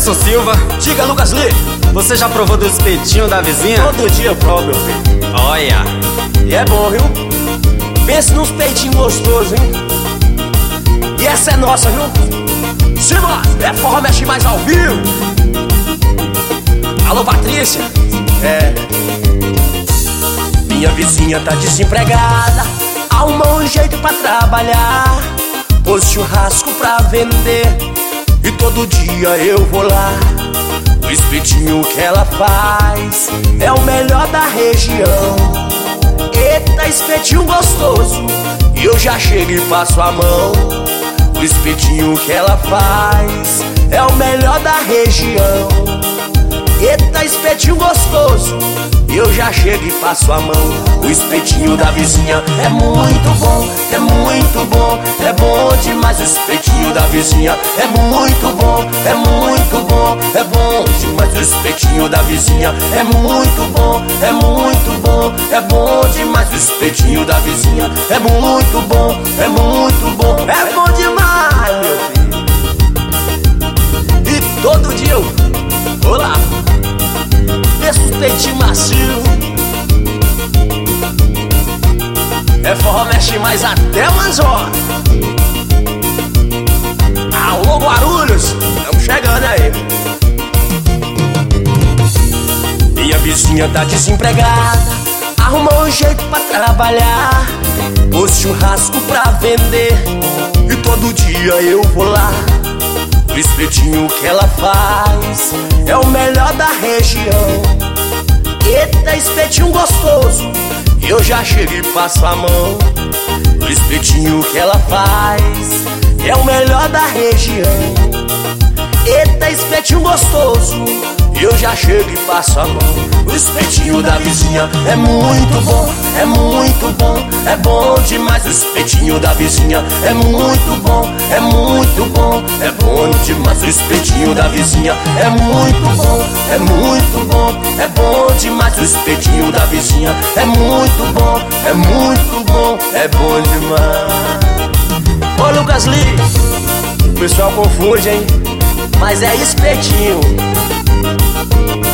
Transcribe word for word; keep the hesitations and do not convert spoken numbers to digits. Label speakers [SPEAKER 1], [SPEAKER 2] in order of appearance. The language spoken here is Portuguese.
[SPEAKER 1] Anderson Silva.
[SPEAKER 2] Diga, Lucas Lee.
[SPEAKER 1] Você já provou do espetinho da vizinha?
[SPEAKER 2] Todo dia eu provo, meu filho.
[SPEAKER 1] Olha.
[SPEAKER 2] E é bom, viu? Pense nos peitinhos gostosos, hein? E essa é nossa, viu? Simas, é forró mexe mais ao vivo. Alô, Patrícia. É. Minha vizinha tá desempregada, arrumou um jeito pra trabalhar, pôs churrasco pra vender e todo dia eu vou lá. O espetinho que ela faz é o melhor da região. Eita, espetinho gostoso, e eu já chego e passo a mão. O espetinho que ela faz é o melhor da região. Eita, espetinho gostoso, e eu já chego e passo a mão. O espetinho da vizinha é muito bom, é muito bom, é bom demais. O espetinho da vizinha é muito bom, é muito bom, é bom demais. O espetinho da vizinha é muito bom, é muito bom, é bom demais. O espetinho da vizinha é muito bom, é muito bom, é bom demais, meu filho. E todo dia eu vou lá, esse peitinho macio, é forró mexe mais até umas horas. Alô, Guarulhos, estamos chegando aí. Minha vizinha tá desempregada, arrumou um jeito pra trabalhar, pôs churrasco pra vender e todo dia eu vou lá. O espetinho que ela faz é o melhor da região. Eita, espetinho gostoso, e eu já chego e passo a mão. O espetinho que ela faz é o melhor da região. Eita, espetinho gostoso, e eu já chego e passo a mão. O espetinho da vizinha é muito bom, é muito bom, é bom demais. O espetinho da vizinha é muito bom, é muito bom, é bom demais. O espetinho da vizinha é muito bom, é muito bom, é bom demais. O espetinho da vizinha é muito bom, é muito bom, é bom demais. Ô, Lucas Lee, o pessoal confunde, hein? Mas é espetinho.